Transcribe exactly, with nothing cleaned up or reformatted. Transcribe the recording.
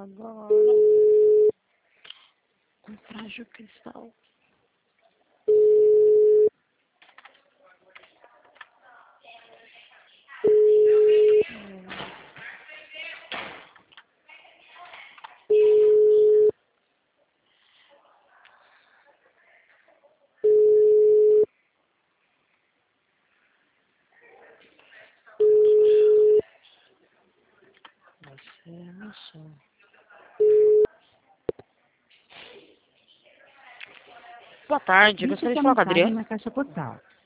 agora. Um frágil cristal. Você não sou. Boa tarde, gostaria de falar com a Adriana. Na caixa postal.